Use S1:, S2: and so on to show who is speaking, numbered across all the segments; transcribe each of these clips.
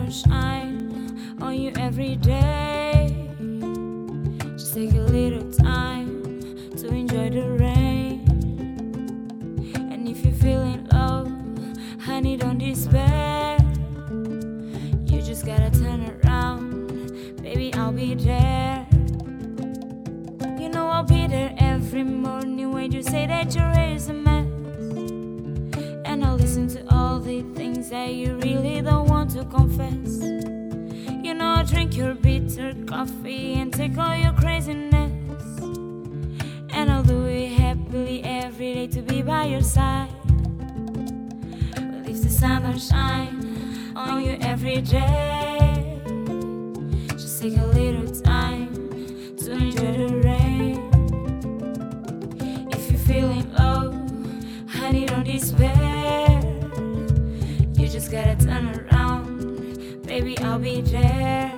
S1: will shine on you every day. Just take a little time to enjoy the rain. And if you're feeling low, honey, don't despair. You just gotta turn around, baby, I'll be there. You know I'll be there every morning when you say that your hair is a mess. And I'll listen to all the things that you really don't want to confess. You know I'll drink your bitter coffee and take all your craziness. And I'll do it happily every day to be by your side. Well, if the sun don't shine on you every day, just take a little time to enjoy the rain. If you're feeling low, honey, don't despair. You just gotta turn around, baby, I'll be there.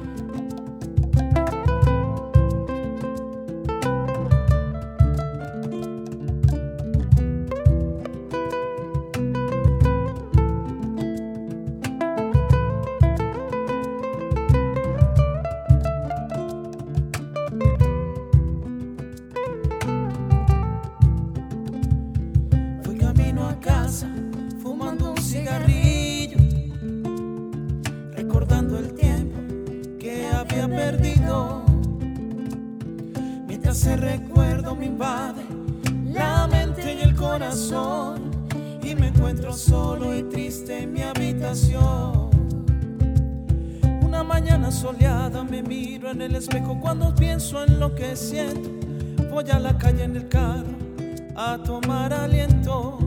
S2: Fumando un cigarrillo, recordando el tiempo que había perdido. Mientras ese recuerdo me invade la mente y el corazón, y me encuentro solo y triste en mi habitación. Una mañana soleada me miro en el espejo cuando pienso en lo que siento. Voy a la calle en el carro a tomar aliento.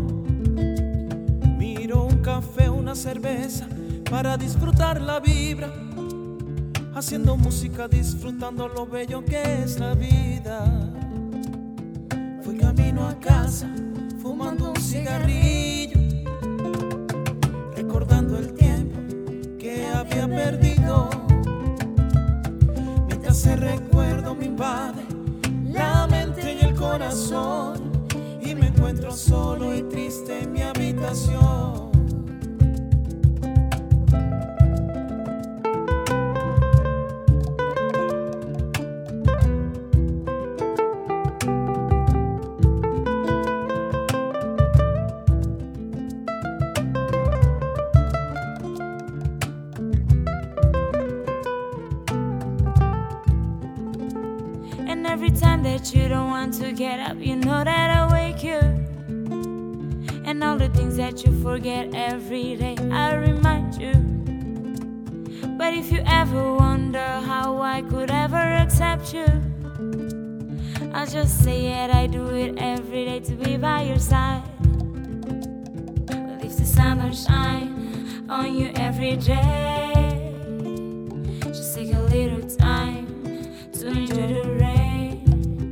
S2: Miro un café, una cerveza para disfrutar la vibra, haciendo música, disfrutando lo bello que es la vida. Fui camino a casa, fumando un cigarrillo, recordando el tiempo que había perdido. Mientras ese recuerdo me invade la mente y el corazón, y me encuentro solo y triste en mi habitación.
S1: And every time that you don't want to get up, you know that I wake you. And all the things that you forget every day, I remind you. But if you ever wonder how I could ever accept you, I'll just say it, I do it every day to be by your side. Well, if the sun don't shine on you every day, just take a little time to enjoy the rain.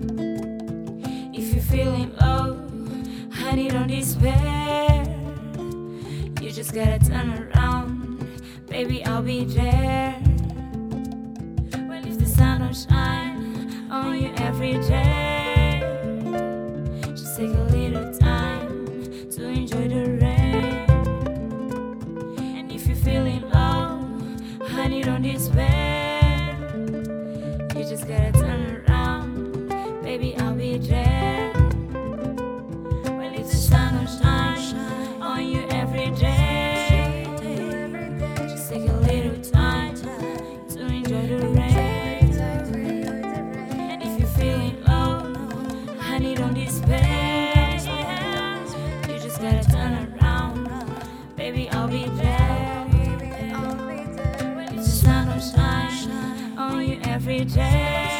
S1: If you're feeling low, honey, don't despair. You just gotta turn around, baby, I'll be there. Well, if the sun don't shine on you every day, just take a little time to enjoy the rain. And if you're feeling low, honey, don't despair. You just gotta turn around, baby, I'll be there. Well, if the sun don't shine on you every day, just take a little time to enjoy the rain. And if you're feeling low, honey, don't despair. You just gotta turn around, baby, I'll be there. Well, if the sun don't shine on you every day,